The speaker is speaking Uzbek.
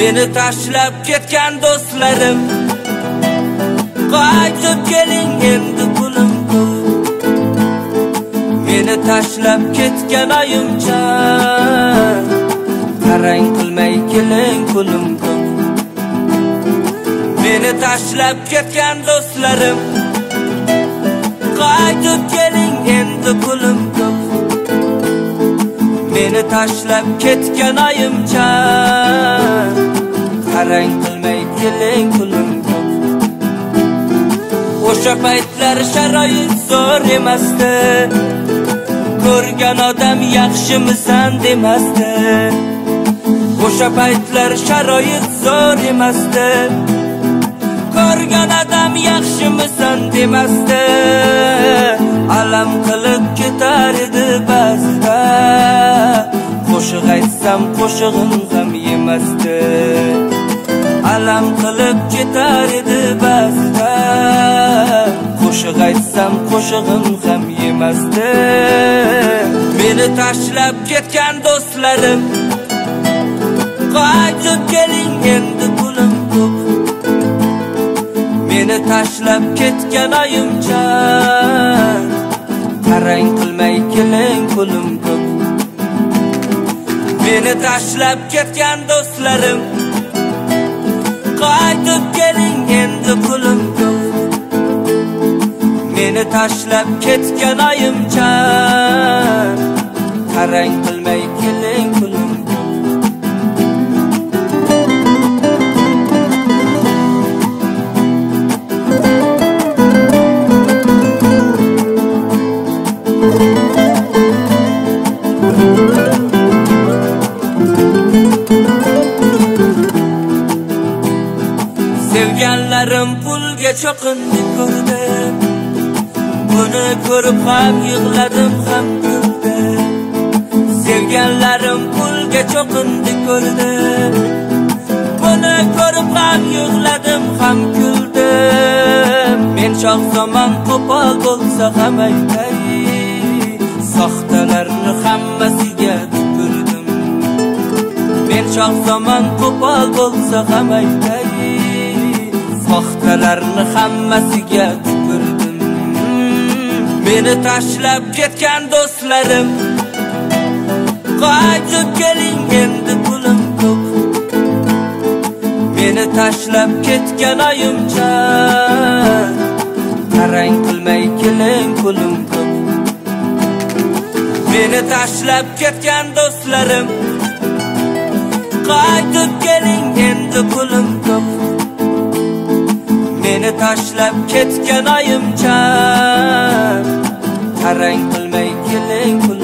Meni tashlab ketgan do'stlarim, qaytib keling endi pulim ko'p. Meni tashlab ketgan oyimjon, qarang qilmay keling pulim ko'p. Meni tashlab ketgan do'stlarim, qaytib keling endi pulim ko'p. Meni tashlab ketgan oyimjon, qarang qilmay keling pulim ko'p. O'sha paytlar sharoit zo'r emasdi, ko'rgan odam yaxshimisan demasdi. O'sha paytlar sharoit zo'r emasdi, ko'rgan odam yaxshimisan demasdi. Alam qilib ketar edi ba'zida, qo'shiq aytsam qo'shig'im ham yemasdi. Alam qilib ketar edi ba'zida, qo'shiq aytsam qo'shig'im ham yemasdi. Meni tashlab ketgan do'stlarim, qaytib keling endi pulim ko'p. Meni tashlab ketgan oyimjon, qarang qilmay keling pulim ko'p. Meni tashlab ketgan do'stlarim, qaytib keling endi pulim ko'p. Meni tashlab ketgan oyimjon, qarang qilmay keling pulim ko'p. Sevganlarim pulga cho'qindi ko'rdim, buni ko'rib ham yig'ladim ham kuldim. Sevganlarim pulga cho'qindi ko'rdim, buni ko'rib ham yig'ladim ham kuldim. Men shoh zamon qo'pol bo'lsa ham aytay, soxtalarni hammasiga tupurdim. Men shoh zamon qo'pol bo'lsa ham aytay, soxtalarni hammasiga tupurdim. Meni tashlab ketgan do'stlarim, qaytib keling endi pulim ko'p. Meni tashlab ketgan oyimjon, qarang qilmay keling pulim ko'p. Meni tashlab ketgan do'stlarim, qaytib keling endi pulim ko'p. Meni tashlab ketgan oyimjon, qarang qilmay keling.